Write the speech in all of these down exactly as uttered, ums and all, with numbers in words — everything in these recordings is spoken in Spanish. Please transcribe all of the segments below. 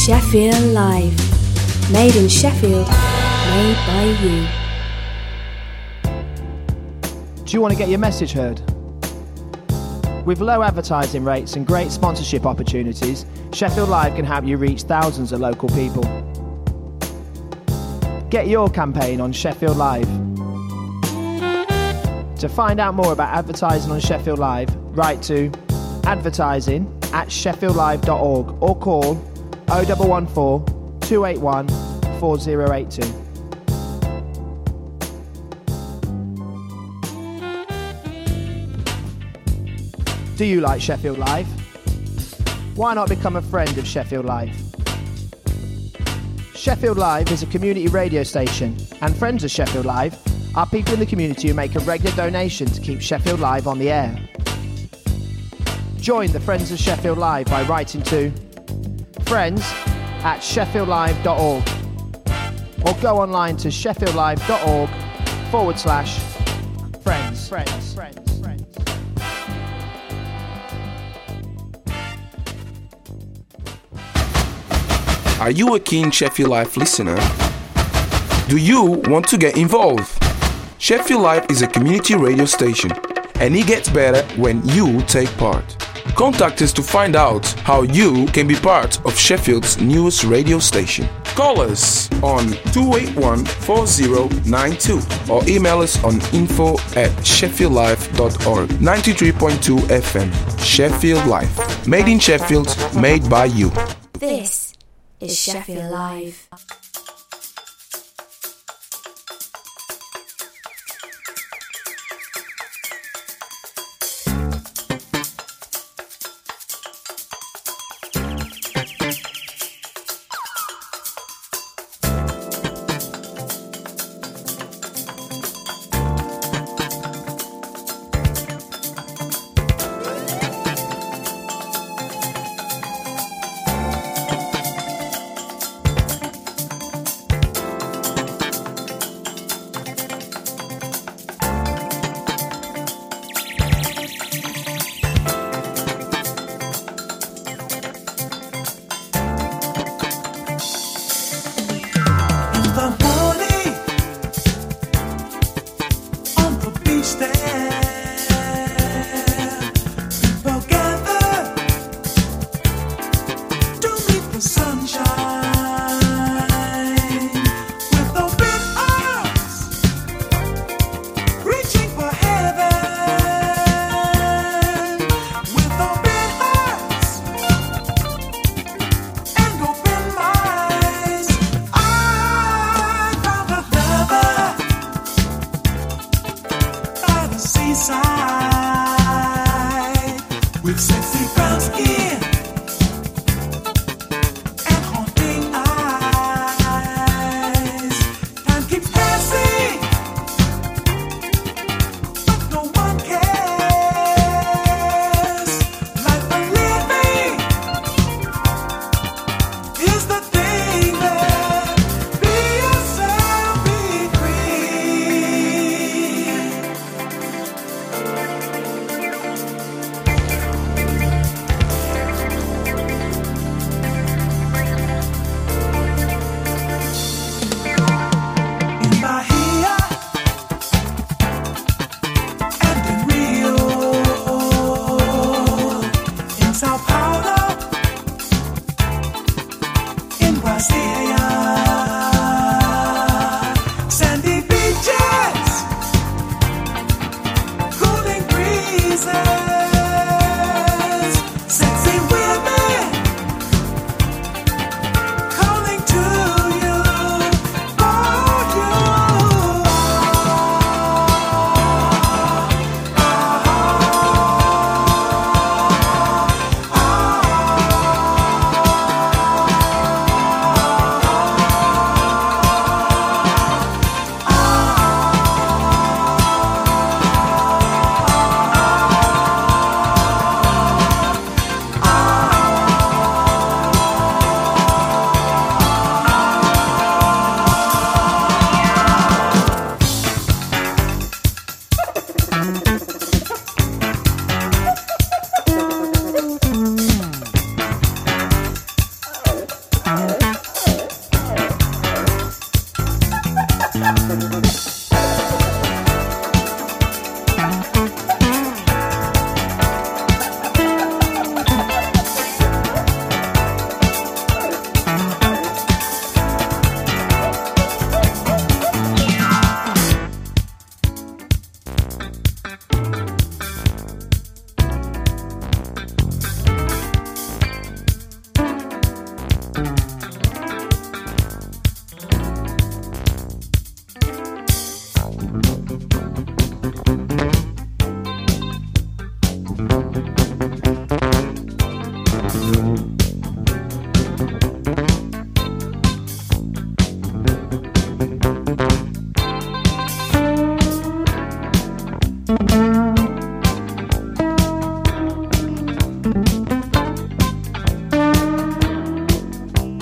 Sheffield Live. Made in Sheffield, made by you. Do you want to get your message heard? With low advertising rates and great sponsorship opportunities, Sheffield Live can help you reach thousands of local people. Get your campaign on Sheffield Live. To find out more about advertising on Sheffield Live, write to advertising at sheffield live dot org or call oh one one four, two eight one, four oh eight two. Do you like Sheffield Live? Why not become a friend of Sheffield Live? Sheffield Live is a community radio station, and friends of Sheffield Live are people in the community who make a regular donation to keep Sheffield Live on the air. Join the Friends of Sheffield Live by writing to friends at sheffield live dot org or go online to sheffield live dot org forward slash friends. Friends. Friends. Friends. Are you a keen Sheffield Live listener? Do you want to get involved? Sheffield Live is a community radio station, and it gets better when you take part. Contact us to find out how you can be part of Sheffield's newest radio station. Call us on two eight one, four oh nine two or email us on info at sheffield live dot org. ninety-three point two F M, Sheffield Live. Made in Sheffield, made by you. This is Sheffield Live.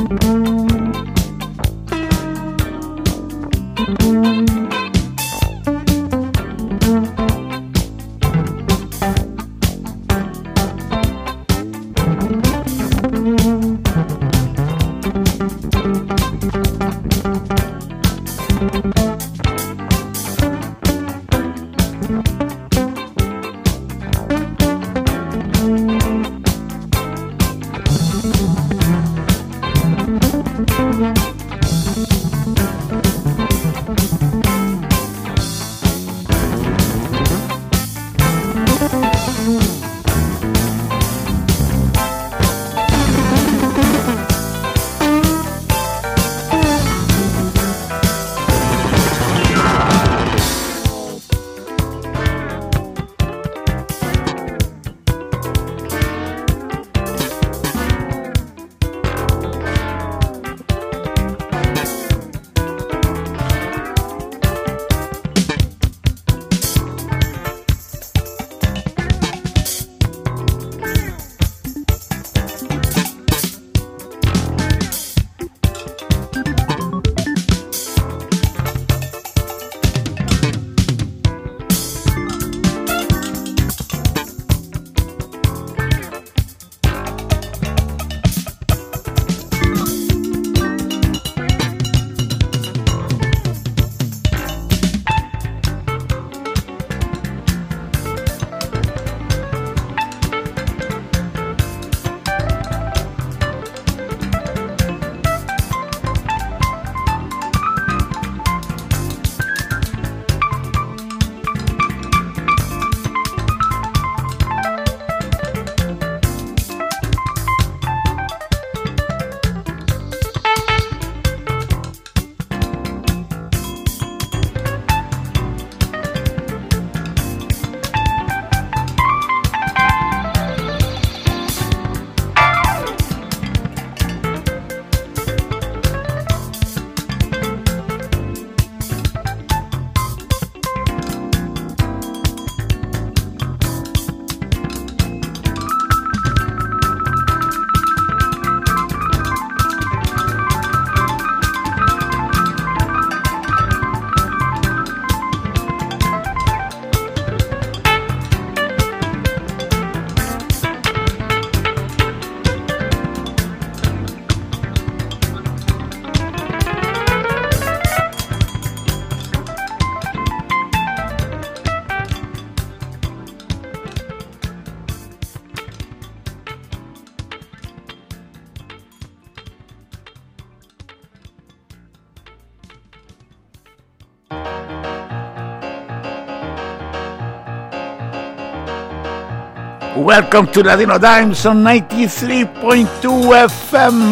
Welcome to Ladino Dimes on ninety-three point two F M.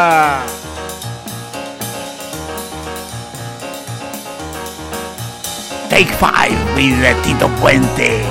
Take five with Tito Puente.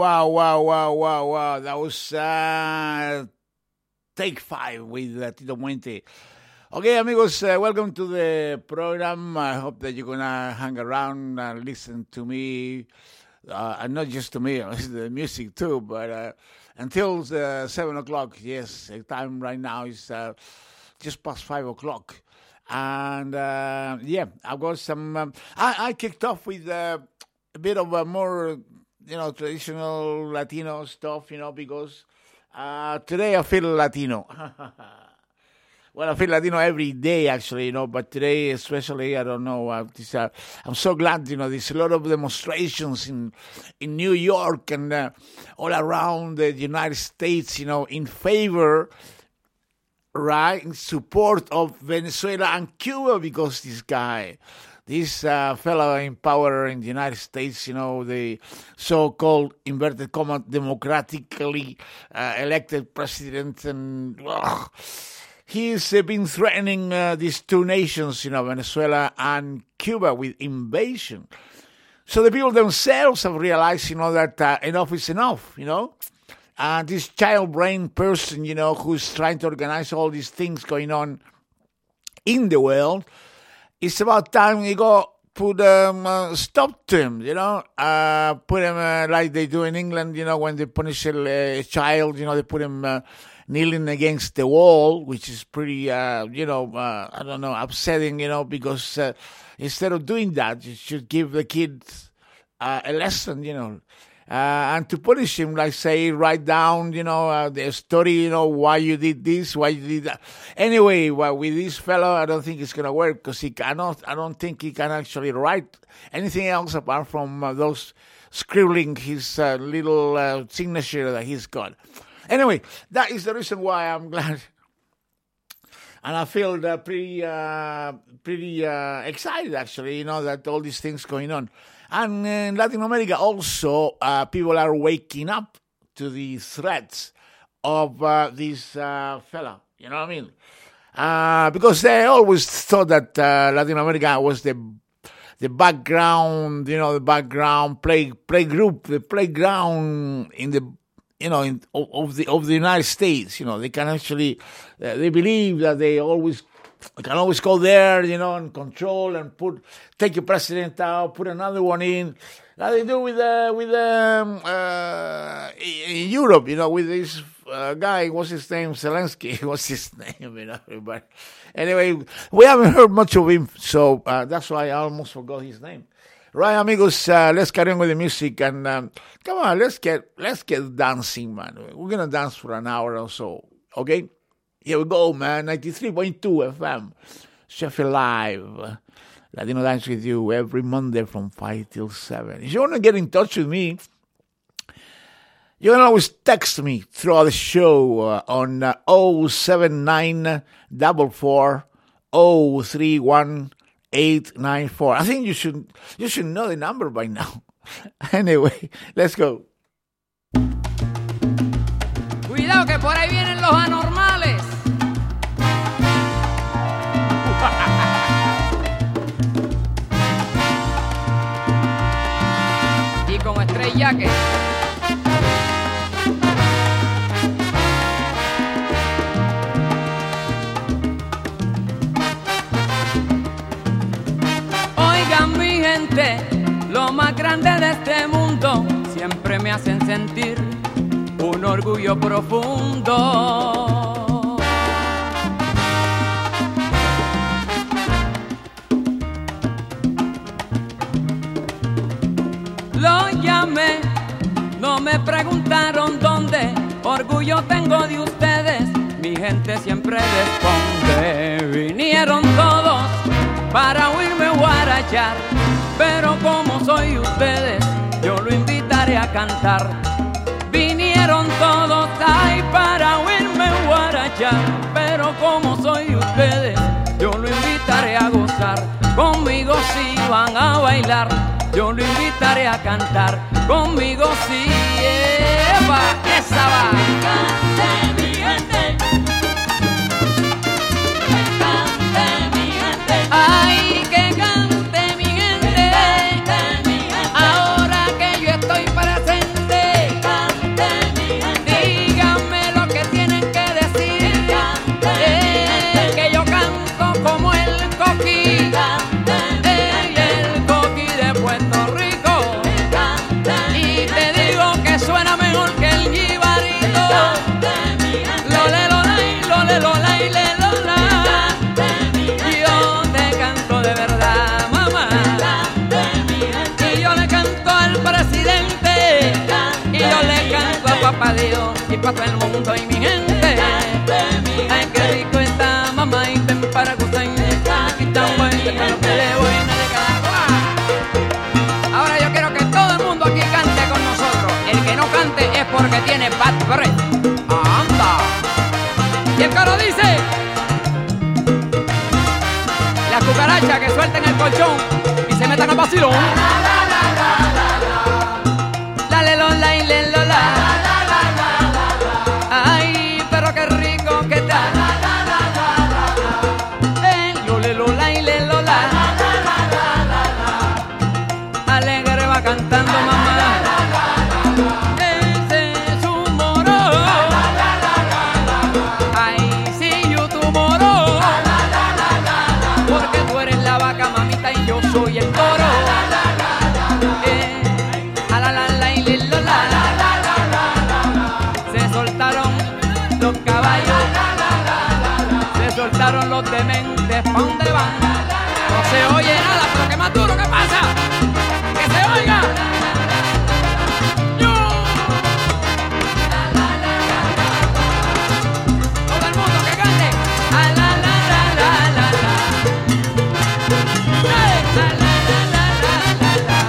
wow, wow, wow, wow, wow. That was uh, take five with uh, Tito Puente. Okay, amigos, uh, welcome to the program. I hope that you're going to hang around and listen to me. Uh, and not just to me, the music too, but uh, until uh, seven o'clock, yes, the time right now is uh, just past five o'clock. And uh, yeah, I've got some, um, I, I kicked off with uh, a bit of a more, you know, traditional Latino stuff, you know, because uh, today I feel Latino. Well, I feel Latino every day, actually, you know, but today especially, I don't know. Uh, this, uh, I'm so glad, you know, there's a lot of demonstrations in in New York and uh, all around the United States, you know, in favor, right, in support of Venezuela and Cuba, because this guy, this uh, fellow in power in the United States, you know, the so-called, inverted comma, democratically uh, elected president, and ugh, he's uh, been threatening uh, these two nations, you know, Venezuela and Cuba, with invasion. So the people themselves have realized, you know, that uh, enough is enough, you know. And uh, this child brain person, you know, who's trying to organize all these things going on in the world, it's about time we go put um, uh, stop to him, you know, uh, put him uh, like they do in England, you know, when they punish a, a child, you know, they put him uh, kneeling against the wall, which is pretty, uh, you know, uh, I don't know, upsetting, you know, because uh, instead of doing that, you should give the kids uh, a lesson, you know. Uh, and to punish him, like say, write down, you know, uh, the story, you know, why you did this, why you did that. Anyway, well, with this fellow, I don't think it's going to work, because he cannot, I don't think he can actually write anything else apart from uh, those scribbling his uh, little uh, signature that he's got. Anyway, that is the reason why I'm glad. And I feel uh, pretty, uh, pretty uh, excited, actually, you know, that all these things going on. And in Latin America also, uh, people are waking up to the threats of uh, this uh, fella, you know what I mean? Uh, because they always thought that uh, Latin America was the the background, you know, the background play play group, the playground in the, you know, in, of the of the United States. You know, they can actually, uh, they believe that they always. We can always go there, you know, and control and put, take your president out, put another one in, like they do with uh, with um, uh, in Europe, you know, with this uh, guy. What's his name? Zelensky. What's his name? You know, but anyway, we haven't heard much of him, so uh, that's why I almost forgot his name. Right, amigos, uh, let's carry on with the music, and um, come on, let's get let's get dancing, man. We're gonna dance for an hour or so, okay? Here we go, man. ninety-three point two F M, Sheffield Live. Latino Dance with you every Monday from five till seven. If you want to get in touch with me, you can always text me throughout the show uh, on uh, oh seven nine four four oh three one eight nine four. I think you should you should know the number by now. Anyway, let's go. Cuidado que por ahí vienen los anormales. Y con estrella que oigan mi gente, lo más grande de este mundo siempre me hacen sentir un orgullo profundo. Lo llamé, no me preguntaron dónde, orgullo tengo de ustedes, mi gente siempre responde. Vinieron todos para oírme guarachar, pero como soy ustedes, yo lo invitaré a cantar. Vinieron todos ahí para oírme guarachar, pero como soy ustedes, yo lo invitaré a gozar. Conmigo si van a bailar, yo lo invitaré a cantar. Conmigo si Eva, esa va. Que cante mi gente, que cante mi gente. Ay, que cante mi gente, ahora que yo estoy presente. radio y pa' todo el mundo y mi gente. Ay, qué rico está mamá y ven para gozar. Y tan bueno que lo que le voy a regalar. Ahora yo quiero que todo el mundo aquí cante con nosotros. El que no cante es porque tiene bad breath. ¡Anda! Y el coro dice: las cucarachas que suelten el colchón y se metan al vacilón. La le lo la y le lo la. Ay, pero qué rico que está. Eh, lo le lo la y le lo la. Alegre va cantando mamá. Ese es un moro. Ay, sí, yo tu moro. Porque tú eres la vaca, mamita, y yo soy el toro. Eh, a la la la y le lo la. Se soltaron los caballos, se soltaron los dementes, ¿pa' dónde van? No se oye nada, pero que más duro, ¿qué pasa? ¡Que se oiga! ¡Yo! Todo el mundo que cante. A la la la la la la. ¡Hey! A la la la la la la.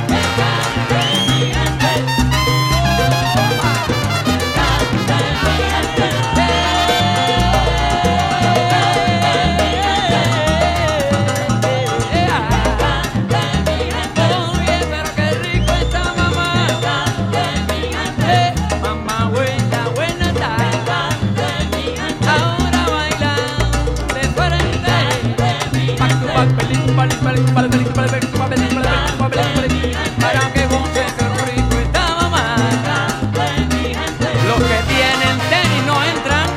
Oye, pero qué rico está mamá. Eh, mamá buena, buena está. Ahora baila de frente. Back to back, pelín, pelín, pelín, pelín, pelín, pelín, pelín, pelín, pelín, pelín, pelín. Para que goce, qué rico está mamá. Los que tienen tenis no entran.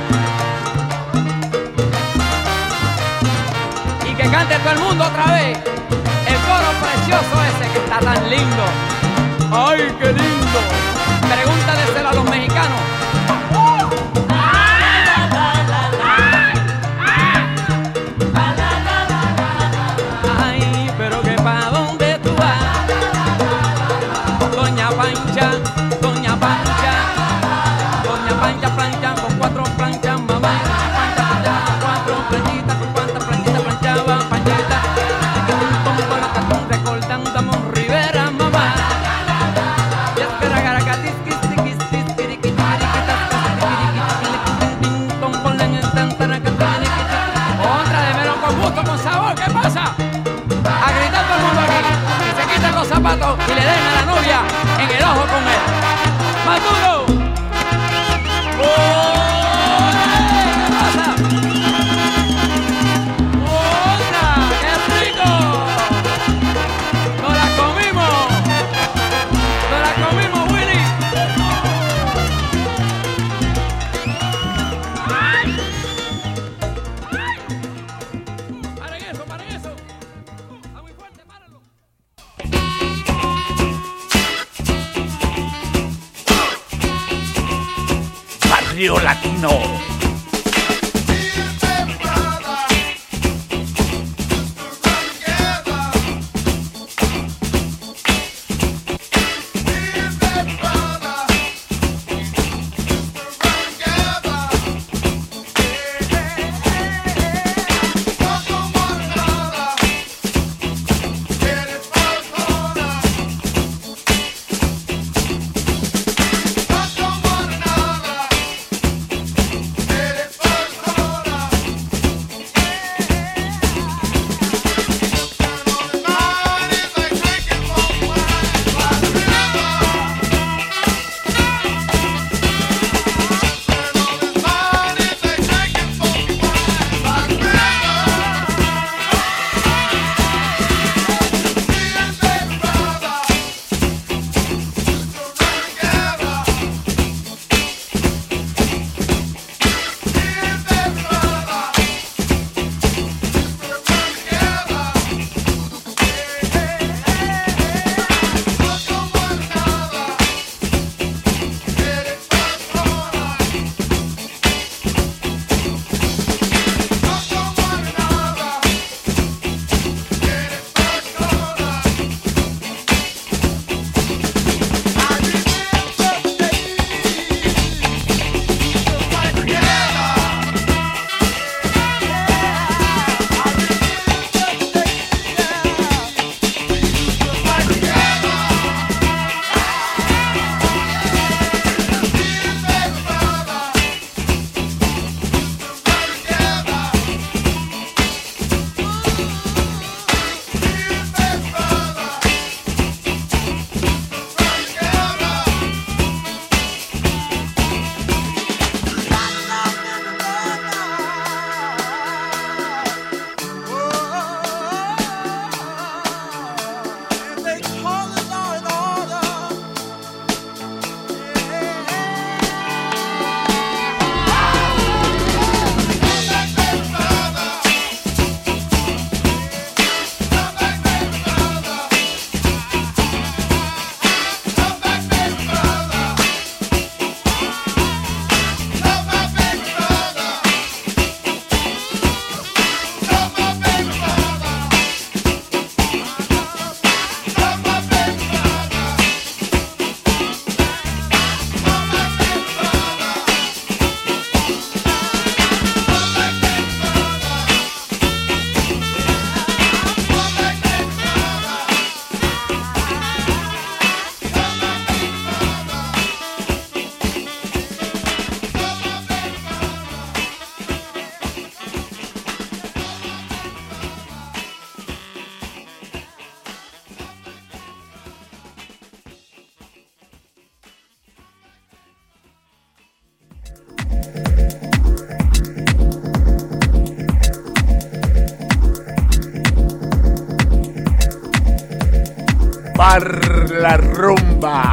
Y que cante todo el mundo otra vez. El coro precioso ese que está tan lindo. ¡Ay, qué lindo! Pregúntaleselo a los mexicanos. Ay, pero que pa' dónde tú vas, Doña Pancha, Doña Pancha, Doña Pancha plancha con cuatro planchas, mamá. Pancha plancha con cuatro planchitas, con cuántas planchitas planchaba Panchita. Recordando a Mon Rivera, mamá. Y es que ragaracatis, quis, quis, quis, quiriquis, quiriquitas, quiriquis, ton, ponle en el tantaracataniquis. Otra de melón con gusto, con sabor, ¿qué pasa? A gritar todo el mundo aquí, que se quiten los zapatos y le den a la novia en el ojo con él. ¡Más duro! ¡Ole! ¿Qué pasa? ¡Otra! ¡Qué rico! ¡Nos la comimos! ¡Nos la comimos, Willy! ¡Ay! ¡Ay! ¡Paren eso, paren eso! ¡Está muy fuerte, párenlo! Barrio Latino. Hey! chupar la rumba.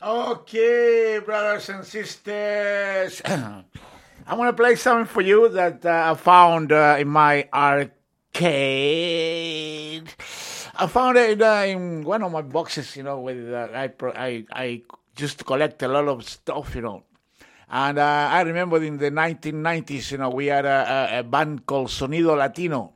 Okay, brothers and sisters. I'm going to play something for you that uh, I found uh, in my arcade. I found it uh, in one of my boxes, you know, with uh, I, I, I used to collect a lot of stuff, you know. And uh, I remember in the nineteen nineties, you know, we had a, a, a band called Sonido Latino.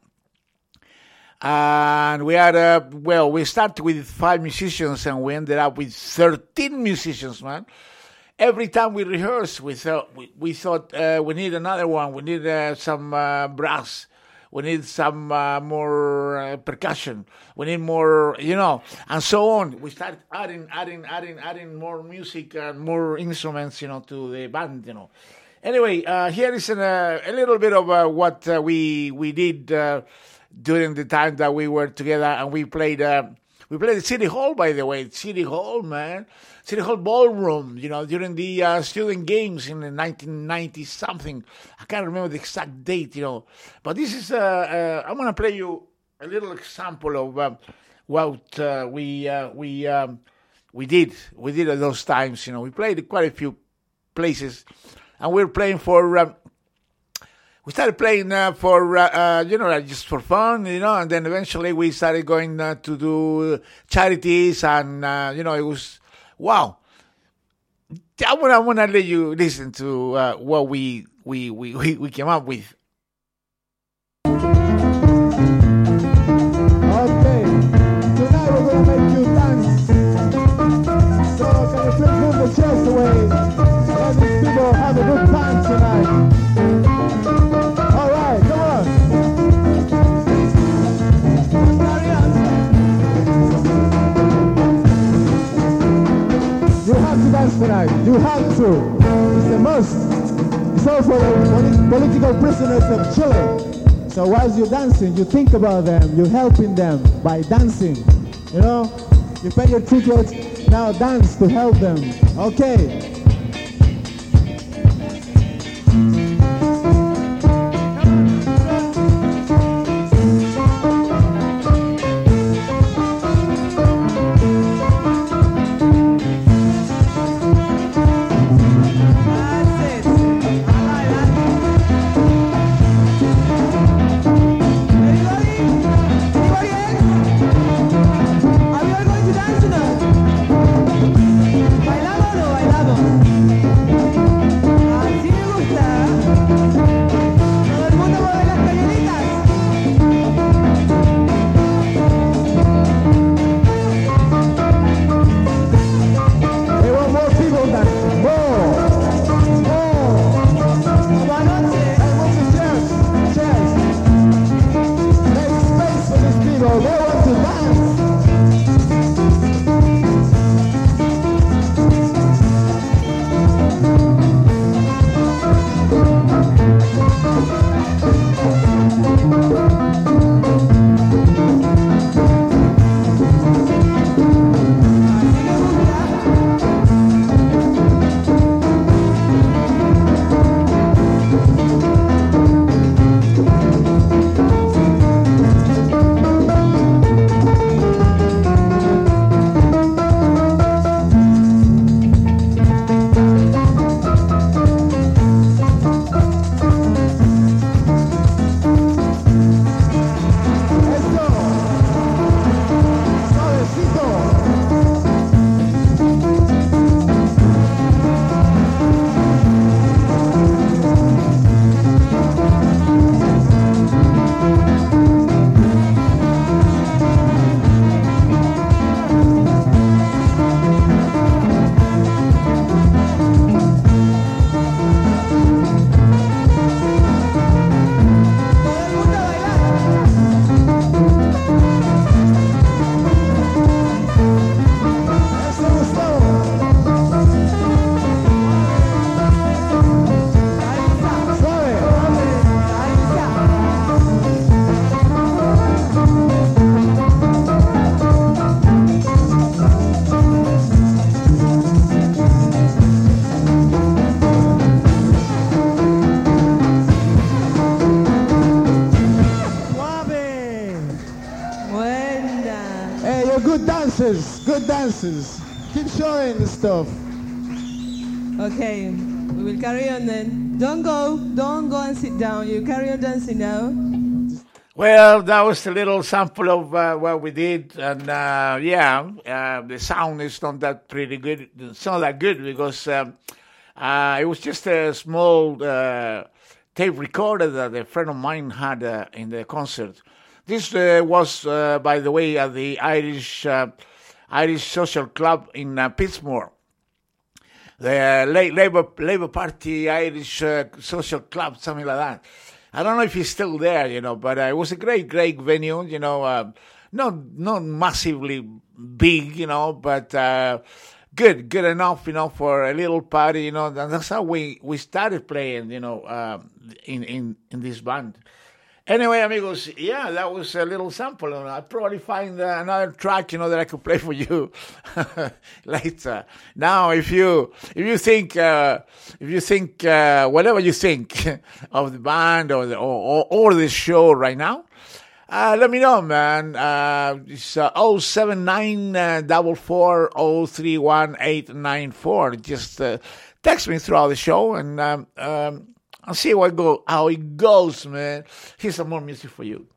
And we had, uh, well, we started with five musicians and we ended up with thirteen musicians, man. Every time we rehearsed, we thought, we, we thought uh, we need another one. We need uh, some uh, brass. We need some uh, more uh, percussion. We need more, you know, and so on. We started adding, adding, adding, adding more music and more instruments, you know, to the band, you know. Anyway, uh, here is an, uh, a little bit of uh, what uh, we we did uh, during the time that we were together, and we played. Uh, we played at City Hall, by the way. City Hall, man. City Hall Ballroom, you know, during the uh, student games in the nineteen ninety something. I can't remember the exact date, you know. But this is, uh, uh, I'm going to play you a little example of um, what uh, we uh, we um, we did. We did at those times, you know. We played quite a few places, and we were playing for. Um, we started playing uh, for uh, uh, you know, just for fun, you know, and then eventually we started going uh, to do charities, and uh, you know, it was. Wow, I want I want to let you listen to uh, what we, we we we we came up with. Okay, tonight we're gonna make you dance. So can you please move the chairs away? Let these people have a good time tonight. All right, come on. Carry on. You have to dance tonight. You have to. It's a must. It's all for the political prisoners of Chile. So while you're dancing, you think about them. You're helping them by dancing. You know, you pay your tickets. Now dance to help them. Okay. Good dancers, good dancers. Keep showing the stuff. Okay, we will carry on then. Don't go, don't go and sit down. You carry on dancing now. Well, that was a little sample of uh, what we did, and uh, yeah, uh, the sound is not that pretty good. It's not that good because um, uh, it was just a small uh, tape recorder that a friend of mine had uh, in the concert. This uh, was, uh, by the way, at the Irish uh, Irish Social Club in uh, Pittsburgh. The uh, Labour Labour Party Irish uh, Social Club, something like that. I don't know if he's still there, you know, but uh, it was a great, great venue, you know, uh, not not massively big, you know, but uh, good, good enough, you know, for a little party, you know, and that's how we, we started playing, you know, uh, in, in, in this band. Anyway, amigos, yeah, that was a little sample. And I'll probably find uh, another track, you know, that I could play for you later. Now, if you if you think uh, if you think uh, whatever you think of the band or the, or, or, or this show right now, uh, let me know, man. Uh, it's uh, oh seven nine four four oh three one eight nine four. Just uh, text me throughout the show and. Um, um, I'll see what go, how it goes, man. Here's some more music for you.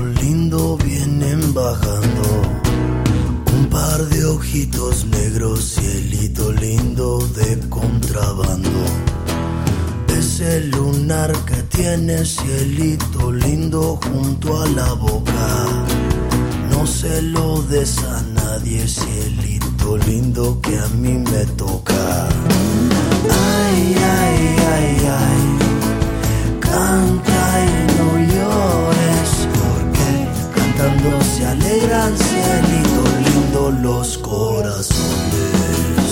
lindo, vienen bajando. Un par de ojitos negros, cielito lindo de contrabando. Ese lunar que tiene, cielito lindo junto a la boca. No se lo des a nadie, cielito lindo que a mí me toca. Ay, ay, ay, ay, canta y no llores, porque cantando se alegran, cielito lindo, los corazones.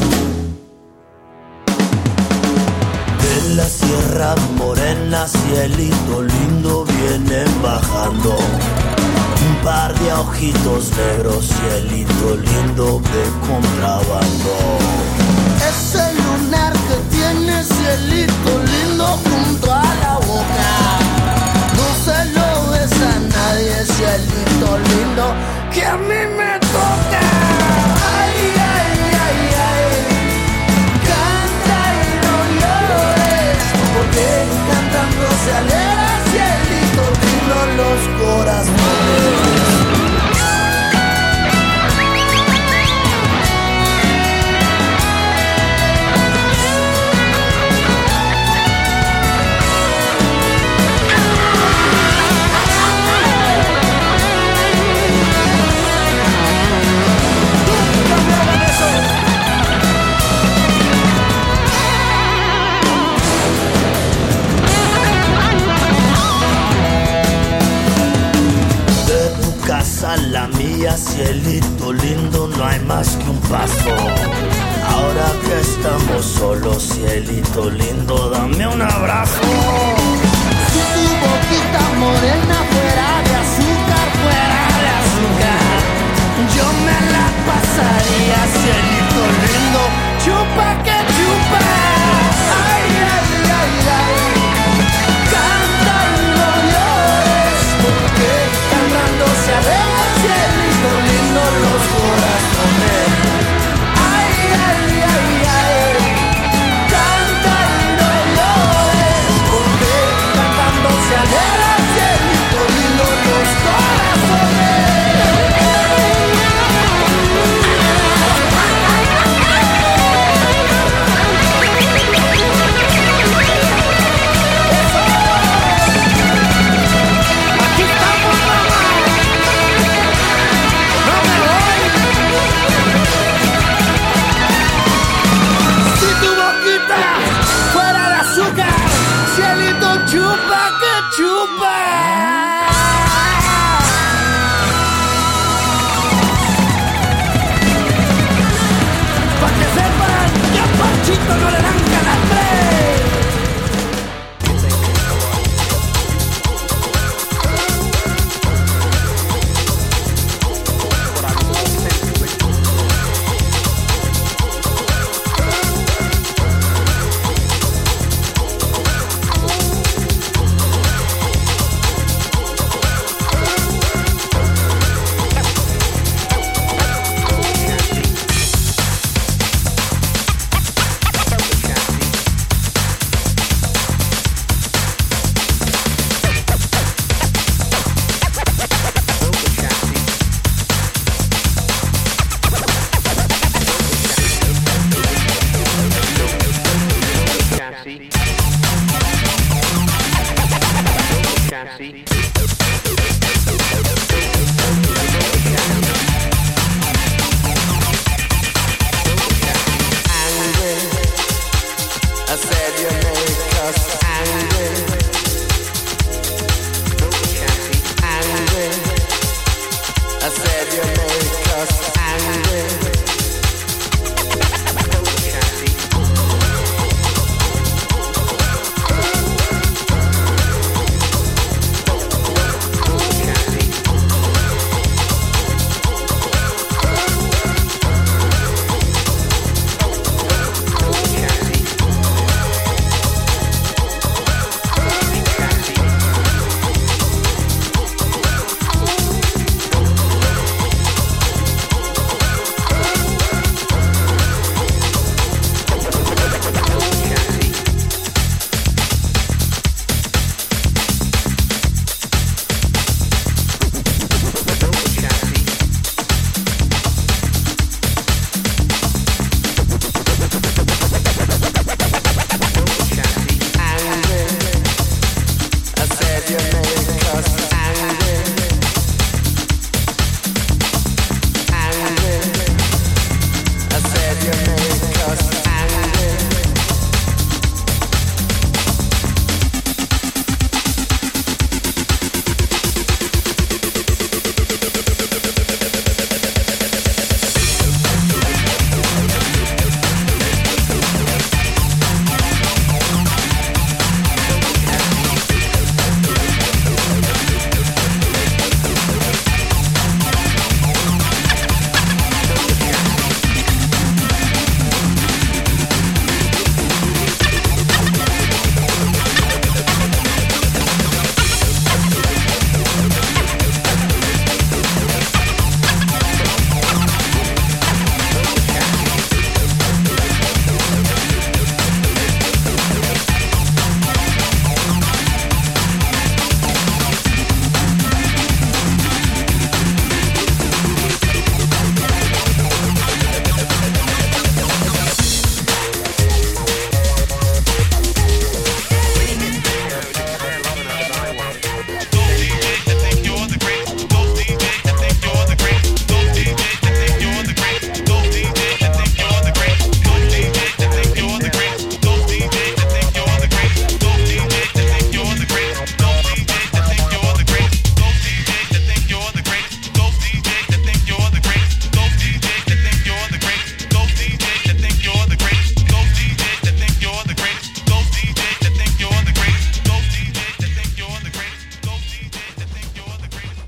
De la Sierra Morena, cielito lindo, vienen bajando. Un par de ojitos negros, cielito lindo de contrabando. Ese lunar que tiene, cielito lindo junto a la boca. No se lo des a nadie, cielito lindo que a mí me toca. Ay, ay, ay, ay, canta y no llores, porque cantando se alegra, cielito lindo, los corazones. A la mía, cielito lindo, no hay más que un paso. Ahora que estamos solos, cielito lindo, dame un abrazo. Si tu boquita morena fuera